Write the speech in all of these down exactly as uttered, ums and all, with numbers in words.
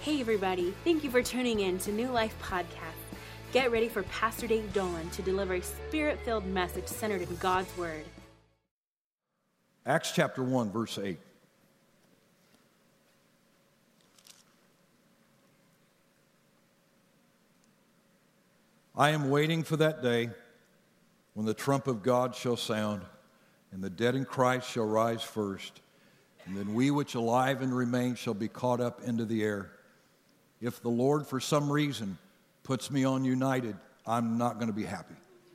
Hey everybody, thank you for tuning in to New Life Podcast. Get ready for Pastor Dave Dolan to deliver a spirit-filled message centered in God's Word. Acts chapter one, verse eight. I am waiting for that day when the trump of God shall sound, and the dead in Christ shall rise first, and then we which alive and remain shall be caught up into the air. If the Lord, for some reason, puts me on United, I'm not going to be happy.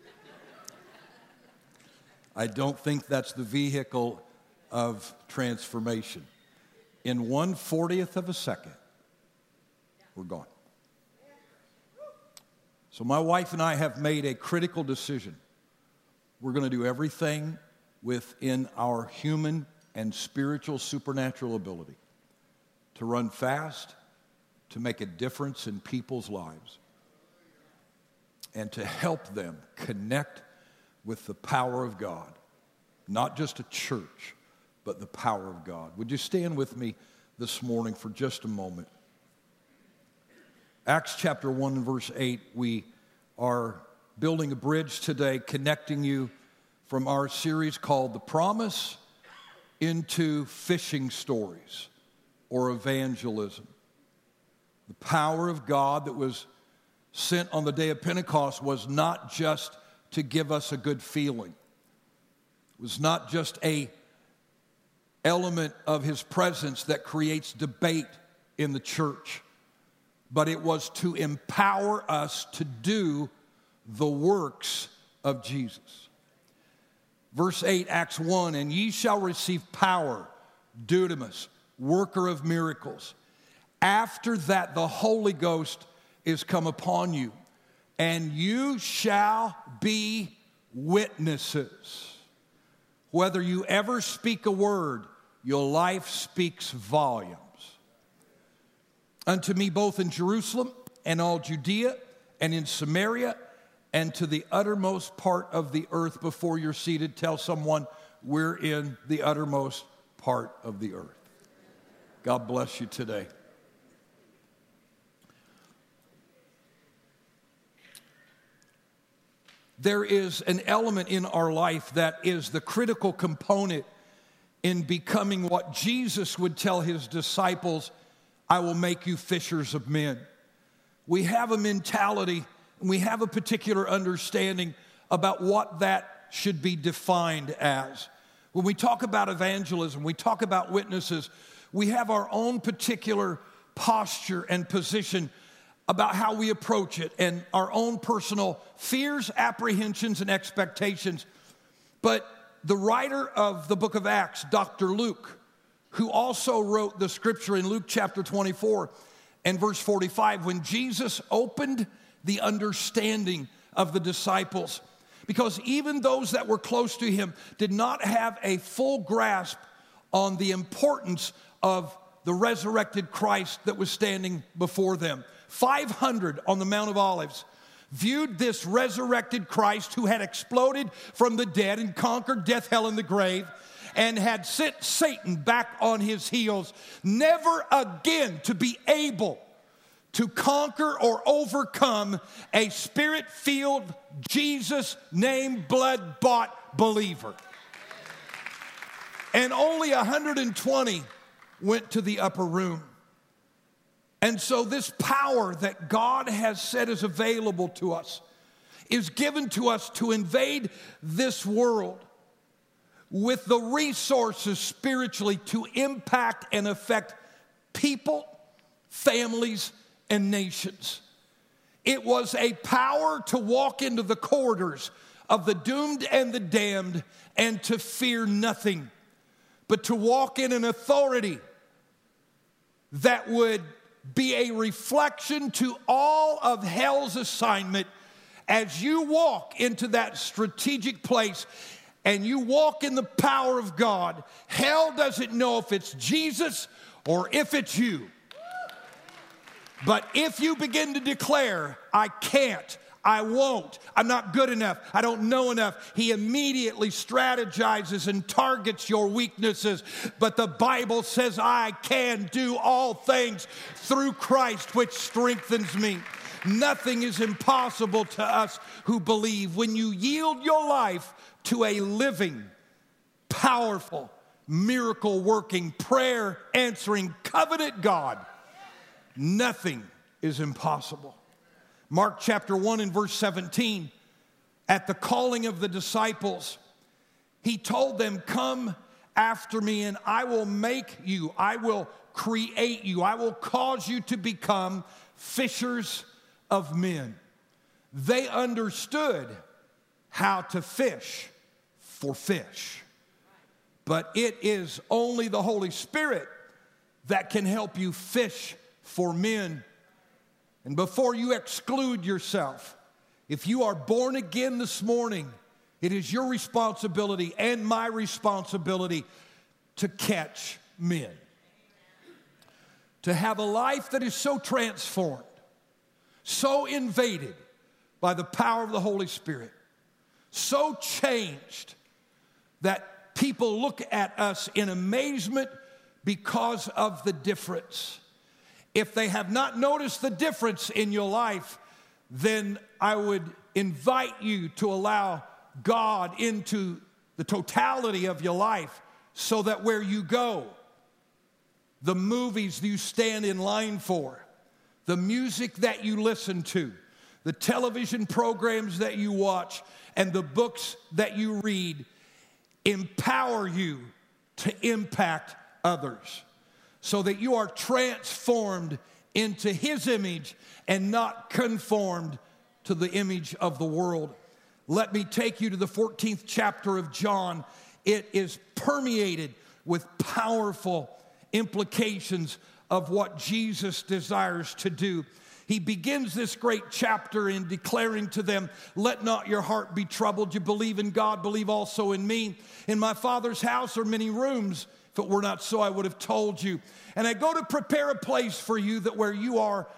I don't think that's the vehicle of transformation. In one fortieth of a second, we're gone. So my wife and I have made a critical decision. We're going to do everything within our human and spiritual supernatural ability to run fast, to make a difference in people's lives, and to help them connect with the power of God. Not just a church, but the power of God. Would you stand with me this morning for just a moment? Acts chapter one and verse eight, we are building a bridge today connecting you from our series called The Promise into Fishing Stories or Evangelism. The power of God that was sent on the day of Pentecost was not just to give us a good feeling. It was not just a element of his presence that creates debate in the church, but it was to empower us to do the works of Jesus. Verse eight, Acts one, and ye shall receive power, dunamis, worker of miracles. After that, the Holy Ghost is come upon you, and you shall be witnesses. Whether you ever speak a word, your life speaks volumes. Unto me both in Jerusalem and all Judea and in Samaria and to the uttermost part of the earth. Before you're seated, tell someone, we're in the uttermost part of the earth. God bless you today. There is an element in our life that is the critical component in becoming what Jesus would tell his disciples, I will make you fishers of men. We have a mentality, and we have a particular understanding about what that should be defined as. When we talk about evangelism, we talk about witnesses, we have our own particular posture and position about how we approach it and our own personal fears, apprehensions, and expectations. But the writer of the book of Acts, Doctor Luke, who also wrote the scripture in Luke chapter twenty-four and verse forty-five, when Jesus opened the understanding of the disciples, because even those that were close to him did not have a full grasp on the importance of the resurrected Christ that was standing before them. five hundred on the Mount of Olives viewed this resurrected Christ who had exploded from the dead and conquered death, hell, and the grave, and had sent Satan back on his heels, never again to be able to conquer or overcome a spirit-filled, Jesus-named, blood-bought believer. And only one hundred twenty went to the upper room. And so this power that God has said is available to us is given to us to invade this world with the resources spiritually to impact and affect people, families, and nations. It was a power to walk into the corridors of the doomed and the damned and to fear nothing, but to walk in an authority that would be a reflection to all of hell's assignment as you walk into that strategic place and you walk in the power of God. Hell doesn't know if it's Jesus or if it's you. But if you begin to declare, I can't, I won't. I'm not good enough. I don't know enough. He immediately strategizes and targets your weaknesses. But the Bible says, I can do all things through Christ, which strengthens me. Nothing is impossible to us who believe. When you yield your life to a living, powerful, miracle-working, prayer-answering, covenant God, nothing is impossible. Mark chapter one and verse seventeen, at the calling of the disciples, he told them, come after me and I will make you, I will create you, I will cause you to become fishers of men. They understood how to fish for fish. But it is only the Holy Spirit that can help you fish for men. And before you exclude yourself, if you are born again this morning, it is your responsibility and my responsibility to catch men. To have a life that is so transformed, so invaded by the power of the Holy Spirit, so changed that people look at us in amazement because of the difference. If they have not noticed the difference in your life, then I would invite you to allow God into the totality of your life so that where you go, the movies you stand in line for, the music that you listen to, the television programs that you watch, and the books that you read empower you to impact others so that you are transformed into His image and not conformed to the image of the world. Let me take you to the fourteenth chapter of John. It is permeated with powerful implications of what Jesus desires to do. He begins this great chapter in declaring to them, let not your heart be troubled. You believe in God, believe also in me. In my Father's house are many rooms. If it were not so, I would have told you. And I go to prepare a place for you, that where you are,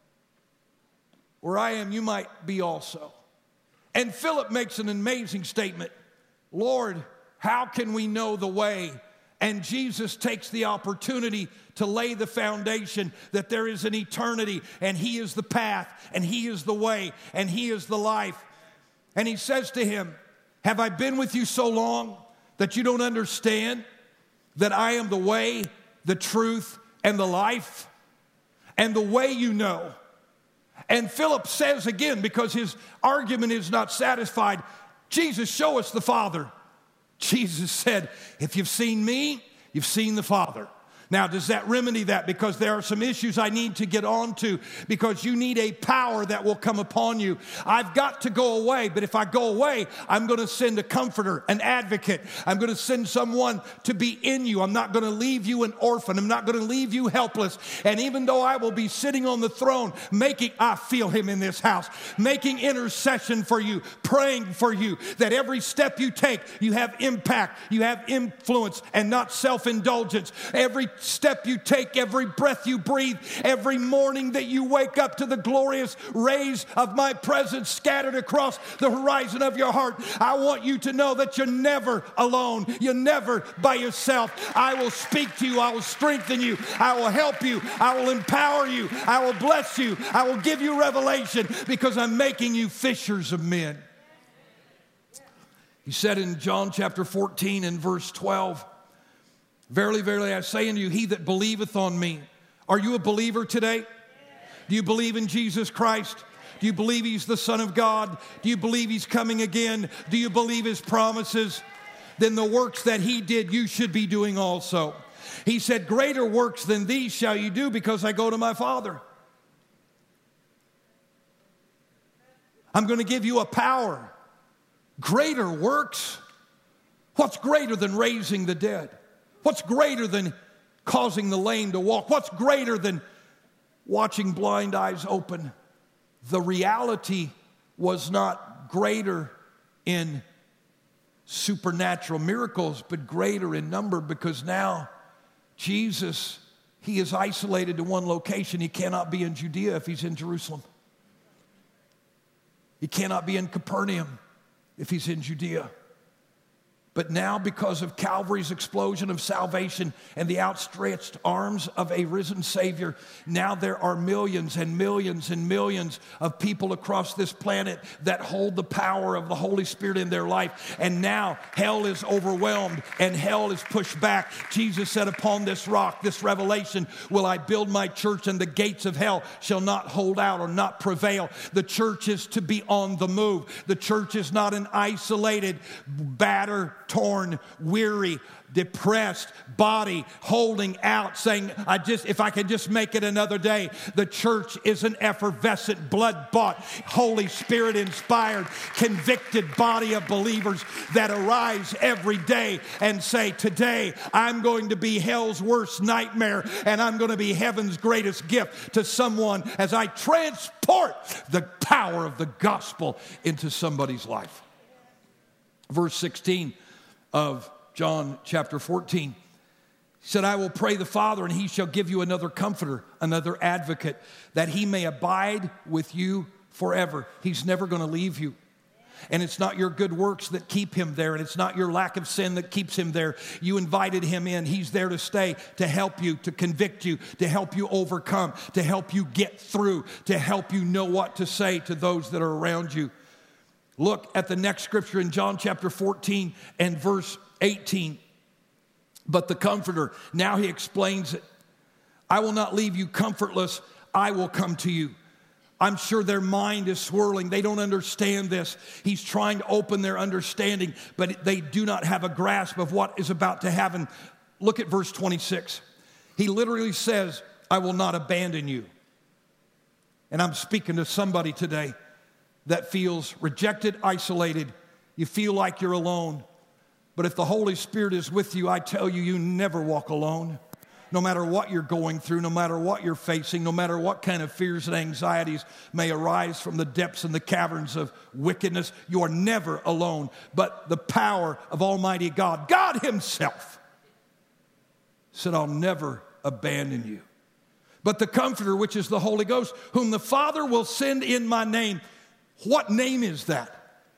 where I am, you might be also. And Philip makes an amazing statement. Lord, how can we know the way? And Jesus takes the opportunity to lay the foundation that there is an eternity, and He is the path, and He is the way, and He is the life. And He says to him, have I been with you so long that you don't understand that I am the way, the truth, and the life? And the way you know. And Philip says again, because his argument is not satisfied, Jesus, show us the Father. Jesus said, if you've seen me, you've seen the Father. Now, does that remedy that? Because there are some issues I need to get on to, because you need a power that will come upon you. I've got to go away, but if I go away, I'm going to send a comforter, an advocate. I'm going to send someone to be in you. I'm not going to leave you an orphan. I'm not going to leave you helpless. And even though I will be sitting on the throne, making, I feel Him in this house, making intercession for you, praying for you, that every step you take, you have impact, you have influence, and not self-indulgence. Every step you take, every breath you breathe, every morning that you wake up to the glorious rays of my presence scattered across the horizon of your heart, I want you to know that you're never alone. You're never by yourself. I will speak to you. I will strengthen you. I will help you. I will empower you. I will bless you. I will give you revelation, because I'm making you fishers of men. He said in John chapter fourteen and verse twelve, verily, verily, I say unto you, he that believeth on me. Are you a believer today? Do you believe in Jesus Christ? Do you believe He's the Son of God? Do you believe He's coming again? Do you believe His promises? Then the works that He did, you should be doing also. He said, greater works than these shall you do, because I go to my Father. I'm going to give you a power. Greater works? What's greater than raising the dead? What's greater than causing the lame to walk? What's greater than watching blind eyes open? The reality was not greater in supernatural miracles, but greater in number, because now Jesus, He is isolated to one location. He cannot be in Judea if He's in Jerusalem. He cannot be in Capernaum if he's in Judea. But now, because of Calvary's explosion of salvation and the outstretched arms of a risen Savior, now there are millions and millions and millions of people across this planet that hold the power of the Holy Spirit in their life. And now hell is overwhelmed and hell is pushed back. Jesus said, upon this rock, this revelation, will I build my church, and the gates of hell shall not hold out or not prevail. The church is to be on the move. The church is not an isolated, battered, torn, weary, depressed body holding out, saying, I just, if I can just make it another day. The church is an effervescent, blood-bought, Holy Spirit-inspired, convicted body of believers that arise every day and say, today I'm going to be hell's worst nightmare, and I'm going to be heaven's greatest gift to someone as I transport the power of the gospel into somebody's life. Verse sixteen of John chapter fourteen. He said, I will pray the Father, and he shall give you another comforter, another advocate, that he may abide with you forever. He's never going to leave you. And it's not your good works that keep him there, and it's not your lack of sin that keeps him there. You invited him in. He's there to stay, to help you, to convict you, to help you overcome, to help you get through, to help you know what to say to those that are around you. Look at the next scripture in John chapter fourteen and verse eighteen. But the Comforter, now he explains it. I will not leave you comfortless. I will come to you. I'm sure their mind is swirling. They don't understand this. He's trying to open their understanding, but they do not have a grasp of what is about to happen. Look at verse twenty-six. He literally says, I will not abandon you. And I'm speaking to somebody today that feels rejected, isolated. You feel like you're alone. But if the Holy Spirit is with you, I tell you, you never walk alone. No matter what you're going through, no matter what you're facing, no matter what kind of fears and anxieties may arise from the depths and the caverns of wickedness, you are never alone. But the power of Almighty God, God himself, said, I'll never abandon you. But the Comforter, which is the Holy Ghost, whom the Father will send in my name. What name is that?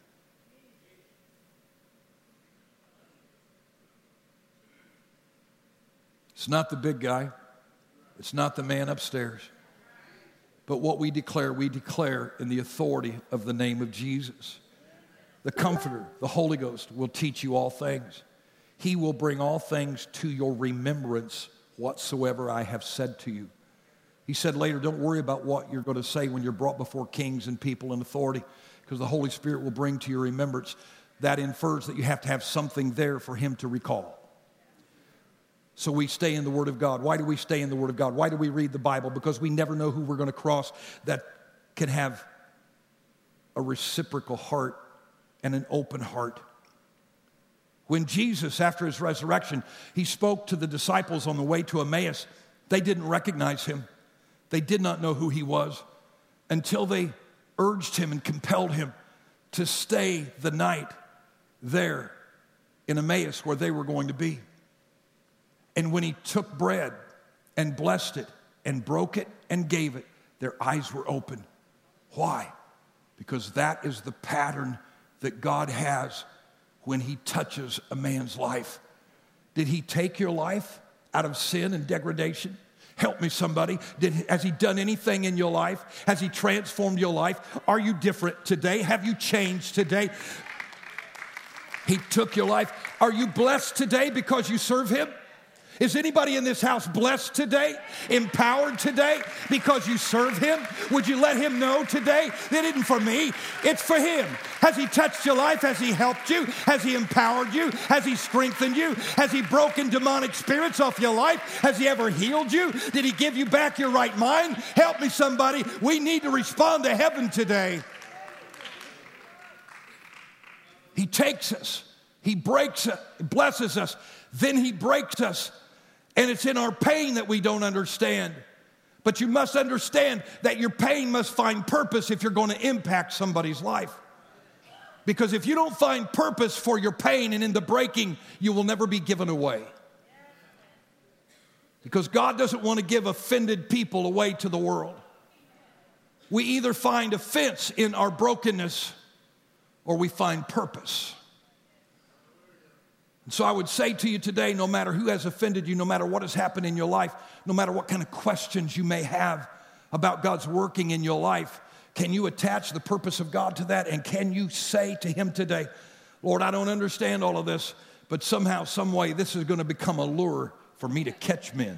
It's not the big guy. It's not the man upstairs. But what we declare, we declare in the authority of the name of Jesus. The Comforter, the Holy Ghost, will teach you all things. He will bring all things to your remembrance whatsoever I have said to you. He said later, don't worry about what you're going to say when you're brought before kings and people in authority, because the Holy Spirit will bring to your remembrance. That infers that you have to have something there for him to recall. So we stay in the Word of God. Why do we stay in the Word of God? Why do we read the Bible? Because we never know who we're going to cross that can have a reciprocal heart and an open heart. When Jesus, after his resurrection, he spoke to the disciples on the way to Emmaus, they didn't recognize him. They did not know who he was until they urged him and compelled him to stay the night there in Emmaus where they were going to be. And when he took bread and blessed it and broke it and gave it, their eyes were open. Why? Because that is the pattern that God has when he touches a man's life. Did he take your life out of sin and degradation? Help me, somebody. Did, has he done anything in your life? Has he transformed your life? Are you different today? Have you changed today? He took your life. Are you blessed today because you serve him? Is anybody in this house blessed today, empowered today because you serve him? Would you let him know today that it isn't for me, it's for him? Has he touched your life? Has he helped you? Has he empowered you? Has he strengthened you? Has he broken demonic spirits off your life? Has he ever healed you? Did he give you back your right mind? Help me, somebody. We need to respond to heaven today. He takes us. He breaks us, blesses us. Then he breaks us. And it's in our pain that we don't understand. But you must understand that your pain must find purpose if you're going to impact somebody's life. Because if you don't find purpose for your pain and in the breaking, you will never be given away. Because God doesn't want to give offended people away to the world. we either find offense in our brokenness or we find purpose. And so I would say to you today, no matter who has offended you, no matter what has happened in your life, no matter what kind of questions you may have about God's working in your life, can you attach the purpose of God to that? And can you say to him today, Lord, I don't understand all of this, but somehow, some way, this is going to become a lure for me to catch men.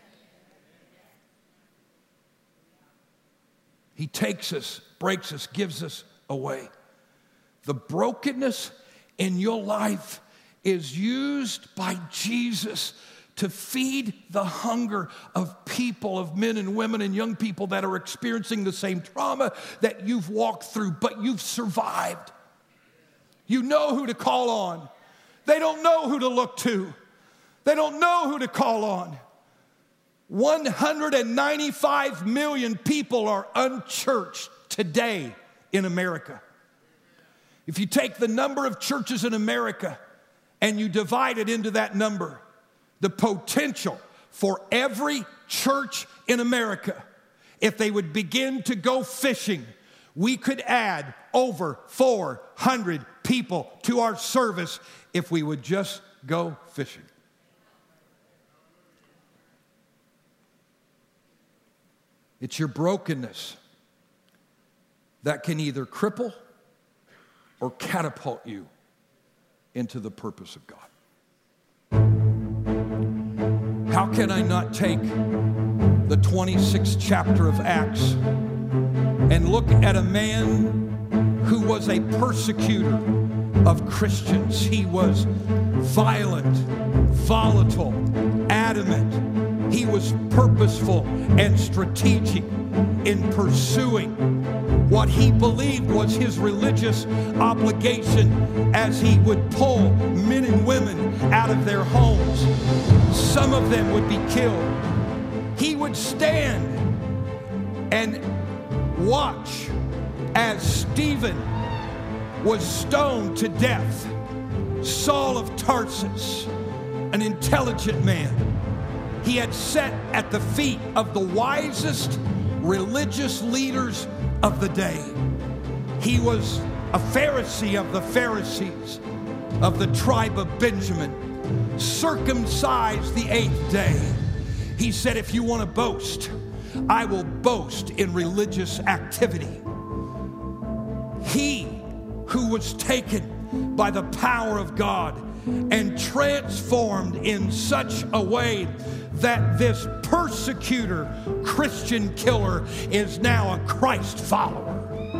He takes us, breaks us, gives us away. The brokenness in your life is used by Jesus to feed the hunger of people, of men and women and young people that are experiencing the same trauma that you've walked through, but you've survived. You know who to call on. They don't know who to look to. They don't know who to call on. one hundred ninety-five million people are unchurched today in America. If you take the number of churches in America and you divide it into that number, the potential for every church in America, if they would begin to go fishing, we could add over four hundred people to our service if we would just go fishing. It's your brokenness that can either cripple or catapult you into the purpose of God. How can I not take the twenty-sixth chapter of Acts and look at a man who was a persecutor of Christians? He was violent, volatile, adamant. He was purposeful and strategic in pursuing what he believed was his religious obligation as he would pull men and women out of their homes. Some of them would be killed. He would stand and watch as Stephen was stoned to death. Saul of Tarsus, an intelligent man, he had sat at the feet of the wisest religious leaders of the day. He was a Pharisee of the Pharisees, of the tribe of Benjamin, circumcised the eighth day. He said, if you want to boast, I will boast in religious activity. He who was taken by the power of God and transformed in such a way that this persecutor, Christian killer, is now a Christ follower.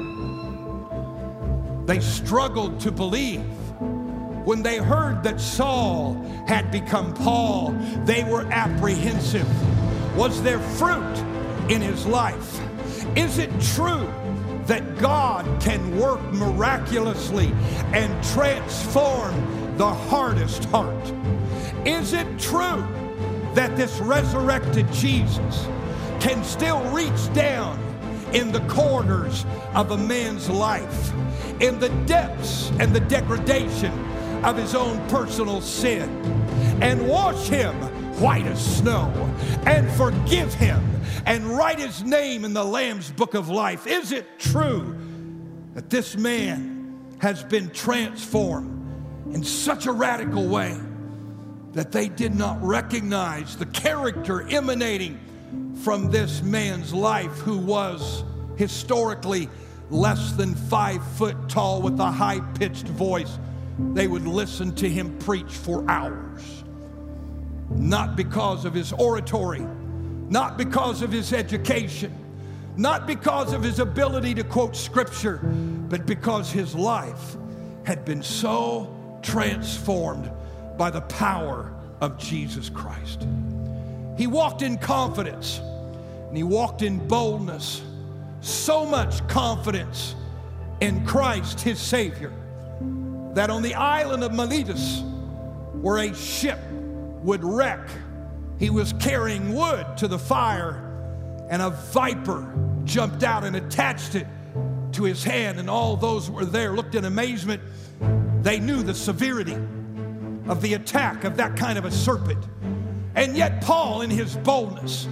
They struggled to believe. When they heard that Saul had become Paul, they were apprehensive. Was there fruit in his life? Is it true that God can work miraculously and transform the hardest heart? Is it true that this resurrected Jesus can still reach down in the corners of a man's life, in the depths and the degradation of his own personal sin, and wash him white as snow, and forgive him, and write his name in the Lamb's book of life? Is it true that this man has been transformed in such a radical way that they did not recognize the character emanating from this man's life, who was historically less than five foot tall with a high-pitched voice? They would listen to him preach for hours. Not because of his oratory, not because of his education, not because of his ability to quote scripture, but because his life had been so transformed by the power of Jesus Christ. He walked in confidence and he walked in boldness. So much confidence in Christ, his Savior, that on the island of Miletus, where a ship would wreck, he was carrying wood to the fire, and a viper jumped out and attached it to his hand, and all those who were there looked in amazement. They knew the severity of the attack of that kind of a serpent. And yet Paul, in his boldness,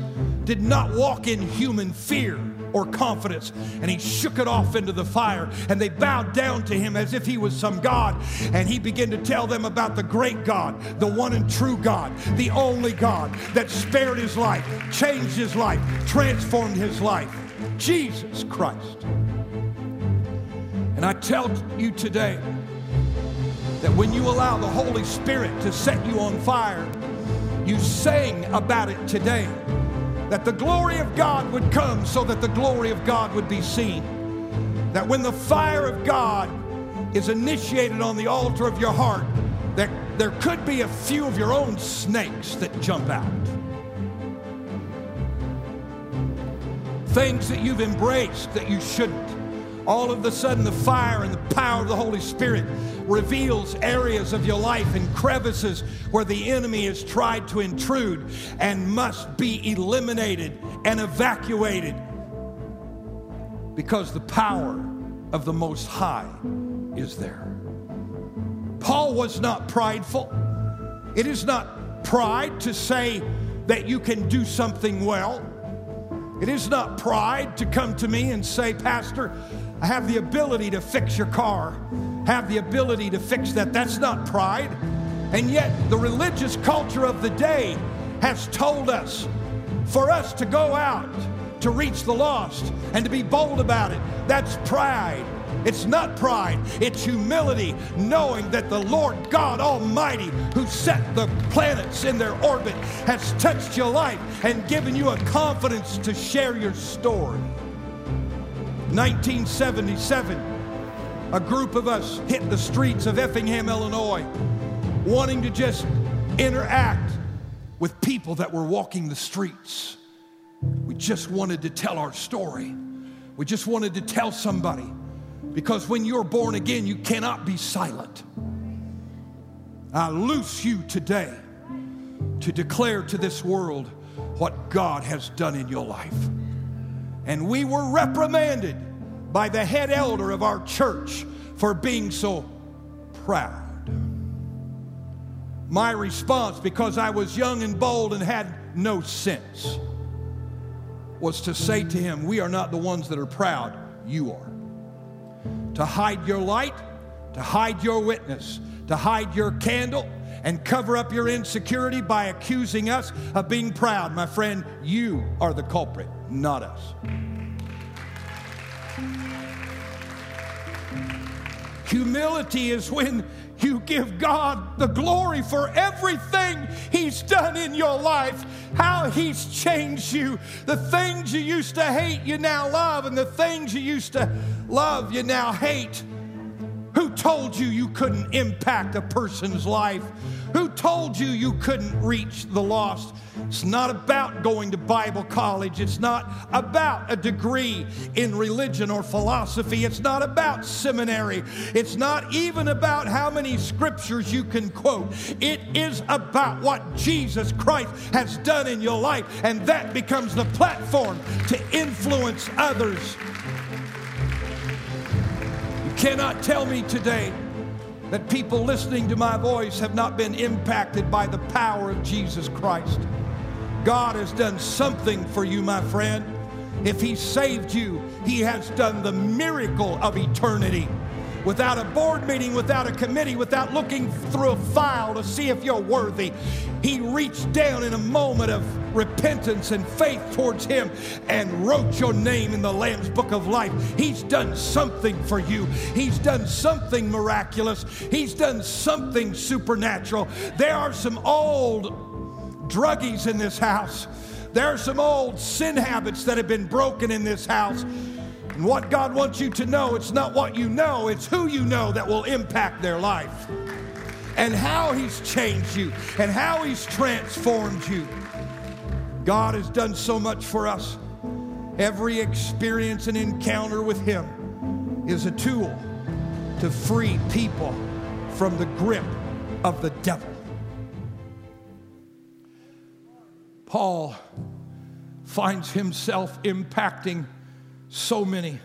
did not walk in human fear or confidence, and he shook it off into the fire, and they bowed down to him as if he was some God, and he began to tell them about the great God, the one and true God, the only God that spared his life, changed his life, transformed his life, Jesus Christ. And I tell you today that when you allow the Holy Spirit to set you on fire, you sang about it today, that the glory of God would come so that the glory of God would be seen. That when the fire of God is initiated on the altar of your heart, that there could be a few of your own snakes that jump out. Things that you've embraced that you shouldn't. All of a sudden, the fire and the power of the Holy Spirit reveals areas of your life and crevices where the enemy has tried to intrude and must be eliminated and evacuated, because the power of the Most High is there. Paul was not prideful. It is not pride to say that you can do something well. It is not pride to come to me and say, Pastor, I have the ability to fix your car, have the ability to fix that. That's not pride. And yet the religious culture of the day has told us for us to go out to reach the lost and to be bold about it. That's pride. It's not pride. It's humility, knowing that the Lord God Almighty, who set the planets in their orbit, has touched your life and given you a confidence to share your story. nineteen seventy-seven, a group of us hit the streets of Effingham, Illinois, wanting to just interact with people that were walking the streets. We just wanted to tell our story. We just wanted to tell somebody, because when you're born again, you cannot be silent. I loose you today to declare to this world what God has done in your life. And we were reprimanded by the head elder of our church for being so proud. My response, because I was young and bold and had no sense, was to say to him, we are not the ones that are proud, you are. To hide your light, to hide your witness, to hide your candle, and cover up your insecurity by accusing us of being proud. My friend, you are the culprit, not us. Humility is when you give God the glory for everything He's done in your life, how He's changed you. The things you used to hate, you now love, and the things you used to love, you now hate. Who told you you couldn't impact a person's life? Who told you you couldn't reach the lost? It's not about going to Bible college. It's not about a degree in religion or philosophy. It's not about seminary. It's not even about how many scriptures you can quote. It is about what Jesus Christ has done in your life, and that becomes the platform to influence others. You cannot tell me today that people listening to my voice have not been impacted by the power of Jesus Christ. God has done something for you, my friend. If He saved you, He has done the miracle of eternity. Without a board meeting, without a committee, without looking through a file to see if you're worthy, He reached down in a moment of repentance and faith towards Him and wrote your name in the Lamb's Book of Life. He's done something for you. He's done something miraculous. He's done something supernatural. There are some old druggies in this house. There are some old sin habits that have been broken in this house. And what God wants you to know, it's not what you know, it's who you know that will impact their life. And how He's changed you, and how He's transformed you. God has done so much for us. Every experience and encounter with Him is a tool to free people from the grip of the devil. Paul finds himself impacting so many.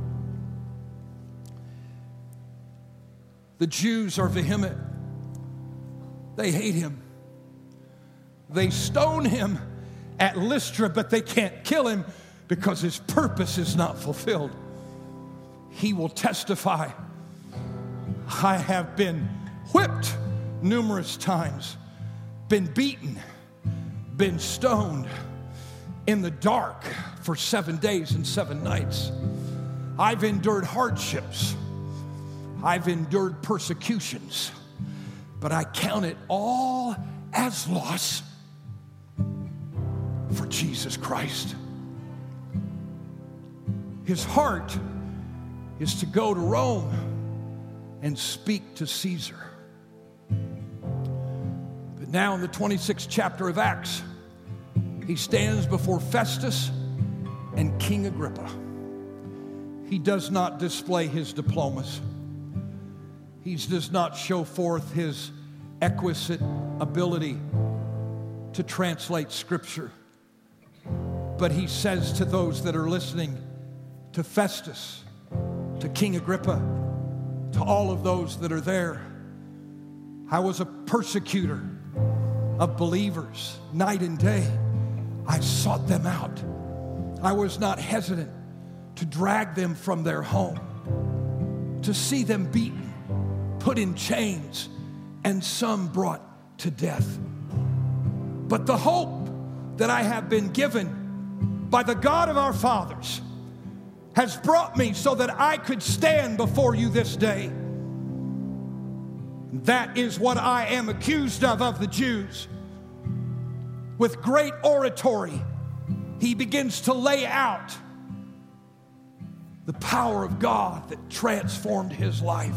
The Jews are vehement. They hate him. They stone him at Lystra, but they can't kill him because his purpose is not fulfilled. He will testify, I have been whipped numerous times, been beaten, been stoned in the dark for seven days and seven nights. I've endured hardships. I've endured persecutions, but I count it all as loss for Jesus Christ. His heart is to go to Rome and speak to Caesar. But now in the twenty-sixth chapter of Acts, he stands before Festus and King Agrippa. He does not display his diplomas. He does not show forth his exquisite ability to translate Scripture. But he says to those that are listening, to Festus, to King Agrippa, to all of those that are there, I was a persecutor of believers night and day. I sought them out. I was not hesitant to drag them from their home, to see them beaten, put in chains, and some brought to death. But the hope that I have been given by the God of our fathers has brought me so that I could stand before you this day. That is what I am accused of of the Jews. With great oratory, he begins to lay out the power of God that transformed his life.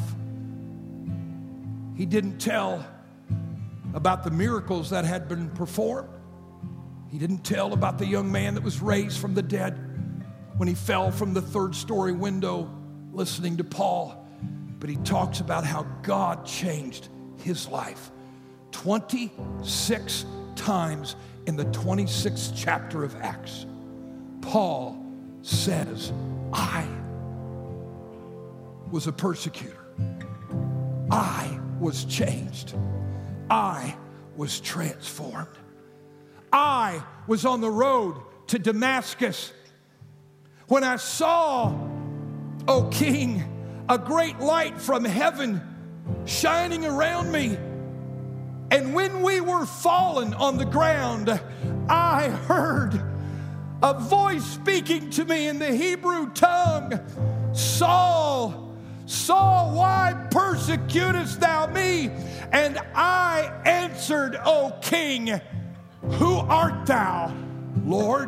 He didn't tell about the miracles that had been performed. He didn't tell about the young man that was raised from the dead when he fell from the third story window listening to Paul. But he talks about how God changed his life. twenty-six times in the twenty-sixth chapter of Acts, Paul says, I was a persecutor. I was changed. I was transformed. I was on the road to Damascus when I saw, O King, a great light from heaven shining around me. And when we were fallen on the ground, I heard a voice speaking to me in the Hebrew tongue, Saul, Saul, why persecutest thou me? And I answered, O King, who art thou, Lord?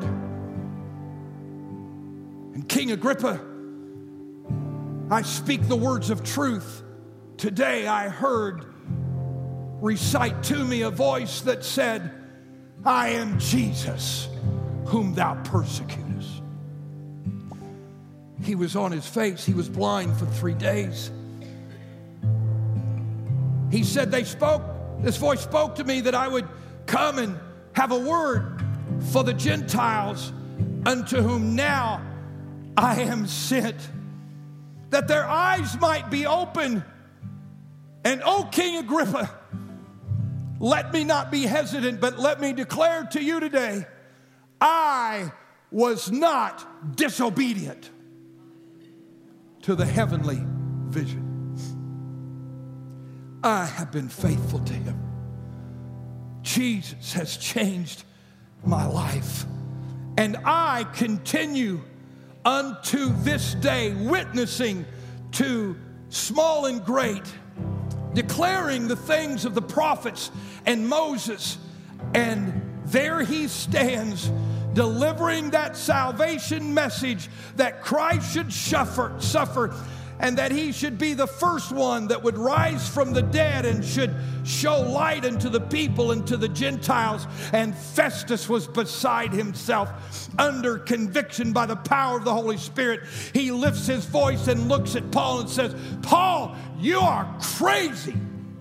And King Agrippa, I speak the words of truth. Today I heard recite to me a voice that said, I am Jesus, whom thou persecutest. He was on his face. He was blind for three days. He said, they spoke, this voice spoke to me that I would come and have a word for the Gentiles unto whom now I am sent, that their eyes might be open. And O King Agrippa, let me not be hesitant, but let me declare to you today, I was not disobedient to the heavenly vision. I have been faithful to him. Jesus has changed my life. And I continue unto this day witnessing to small and great, declaring the things of the prophets and Moses. And there he stands, delivering that salvation message that Christ should suffer, suffer, and that he should be the first one that would rise from the dead and should show light unto the people and to the Gentiles. And Festus was beside himself under conviction by the power of the Holy Spirit. He lifts his voice and looks at Paul and says, Paul, you are crazy.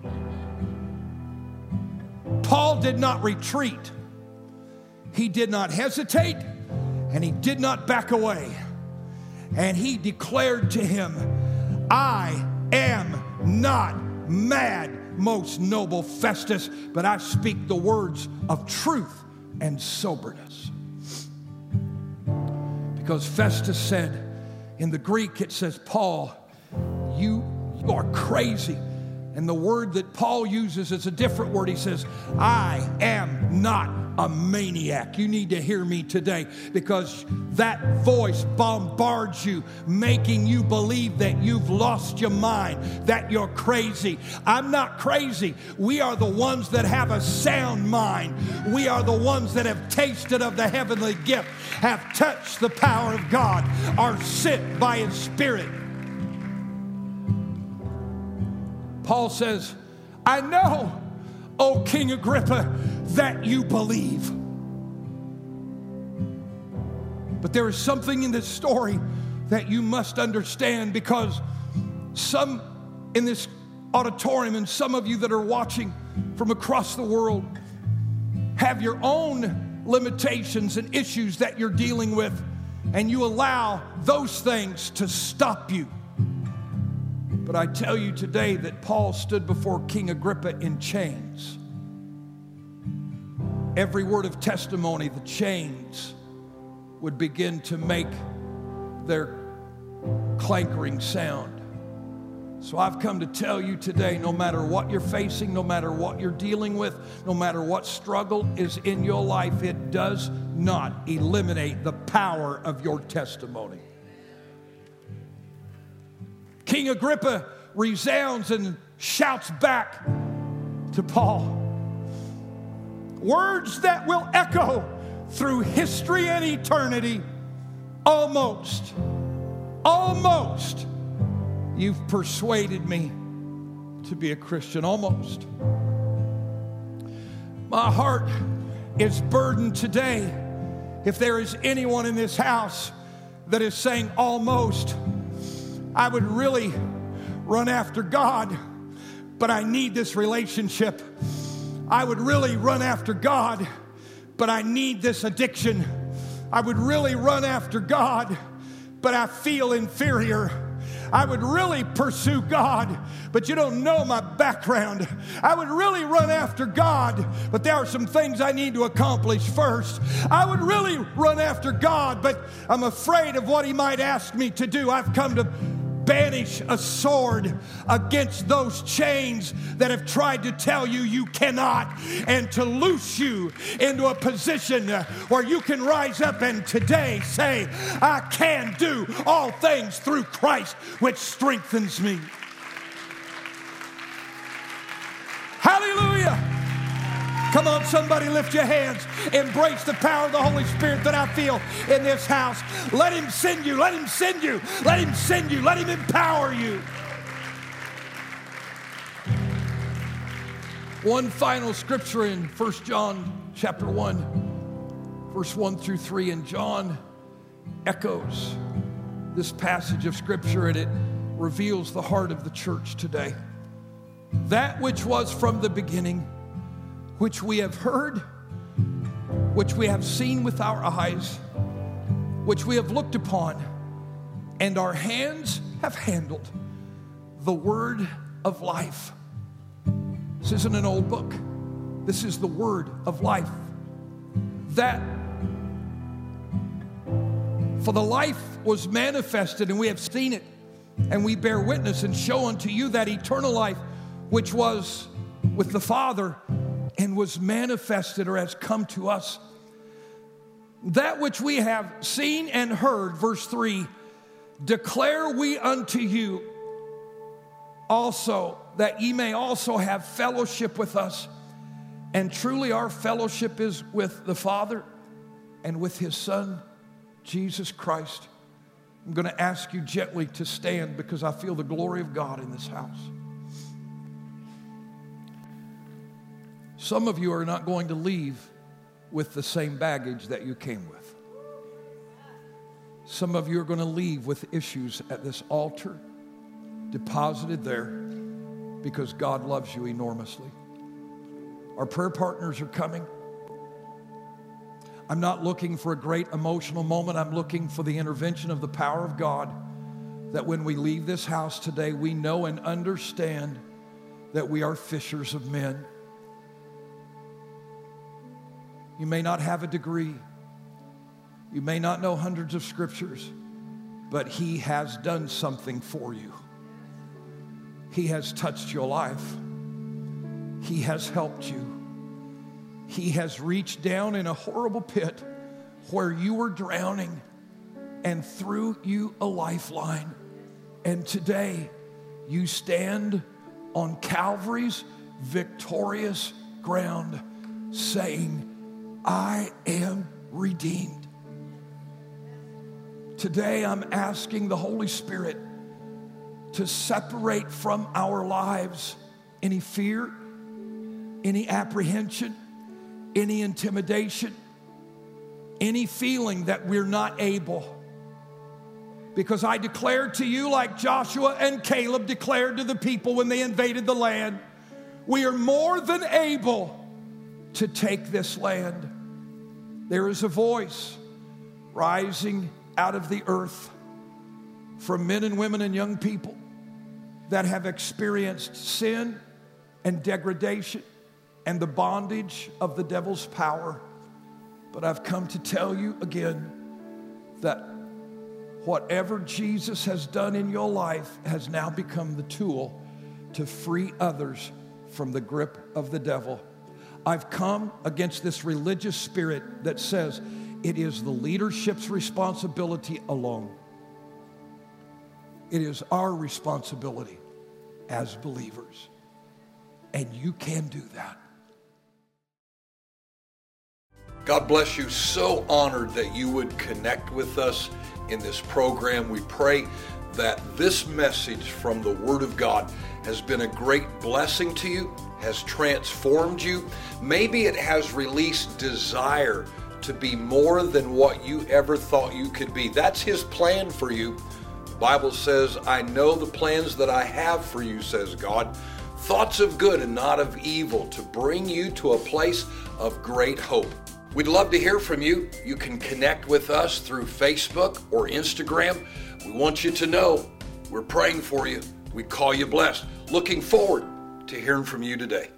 Paul did not retreat. He did not hesitate, and he did not back away. And he declared to him, I am not mad, most noble Festus, but I speak the words of truth and soberness. Because Festus said, in the Greek it says, Paul, you, you are crazy. And the word that Paul uses is a different word. He says, I am not a maniac. You need to hear me today, because that voice bombards you, making you believe that you've lost your mind, that you're crazy. I'm not crazy. We are the ones that have a sound mind. We are the ones that have tasted of the heavenly gift, have touched the power of God, are sent by His Spirit. Paul says, I know, O King Agrippa, that you believe. But there is something in this story that you must understand, because some in this auditorium and some of you that are watching from across the world have your own limitations and issues that you're dealing with, and you allow those things to stop you. But I tell you today that Paul stood before King Agrippa in chains. Every word of testimony, the chains would begin to make their clankering sound. So I've come to tell you today, no matter what you're facing, no matter what you're dealing with, no matter what struggle is in your life, it does not eliminate the power of your testimony. King Agrippa resounds and shouts back to Paul words that will echo through history and eternity. Almost, almost, you've persuaded me to be a Christian. Almost. My heart is burdened today. If there is anyone in this house that is saying almost, I would really run after God, but I need this relationship. I would really run after God, but I need this addiction. I would really run after God, but I feel inferior. I would really pursue God, but you don't know my background. I would really run after God, but there are some things I need to accomplish first. I would really run after God, but I'm afraid of what He might ask me to do. I've come to banish a sword against those chains that have tried to tell you you cannot, and to loose you into a position where you can rise up and today say, I can do all things through Christ which strengthens me. Hallelujah. Come on, somebody lift your hands. Embrace the power of the Holy Spirit that I feel in this house. Let Him send you. Let Him send you. Let Him send you. Let Him empower you. One final scripture in First John chapter one, verse one through three. And John echoes this passage of scripture, and it reveals the heart of the church today. That which was from the beginning, which we have heard, which we have seen with our eyes, which we have looked upon, and our hands have handled, the word of life. This isn't an old book. This is the word of life. That for the life was manifested, and we have seen it, and we bear witness and show unto you that eternal life which was with the Father and was manifested, or has come to us. That which we have seen and heard, verse three, declare we unto you also, that ye may also have fellowship with us. And truly our fellowship is with the Father and with His Son, Jesus Christ. I'm going to ask you gently to stand, because I feel the glory of God in this house. Some of you are not going to leave with the same baggage that you came with. Some of you are going to leave with issues at this altar, deposited there, because God loves you enormously. Our prayer partners are coming. I'm not looking for a great emotional moment. I'm looking for the intervention of the power of God, that when we leave this house today, we know and understand that we are fishers of men. You may not have a degree. You may not know hundreds of scriptures, but He has done something for you. He has touched your life. He has helped you. He has reached down in a horrible pit where you were drowning and threw you a lifeline. And today you stand on Calvary's victorious ground saying, I am redeemed. Today I'm asking the Holy Spirit to separate from our lives any fear, any apprehension, any intimidation, any feeling that we're not able. Because I declare to you, like Joshua and Caleb declared to the people when they invaded the land, we are more than able to take this land. There is a voice rising out of the earth from men and women and young people that have experienced sin and degradation and the bondage of the devil's power. But I've come to tell you again that whatever Jesus has done in your life has now become the tool to free others from the grip of the devil. I've come against this religious spirit that says it is the leadership's responsibility alone. It is our responsibility as believers. And you can do that. God bless you. So honored that you would connect with us in this program. We pray that this message from the Word of God has been a great blessing to you, has transformed you. Maybe it has released desire to be more than what you ever thought you could be. That's His plan for you. The Bible says, I know the plans that I have for you, says God, thoughts of good and not of evil, to bring you to a place of great hope. We'd love to hear from you. You can connect with us through Facebook or Instagram. We want you to know we're praying for you. We call you blessed. Looking forward to hearing from you today.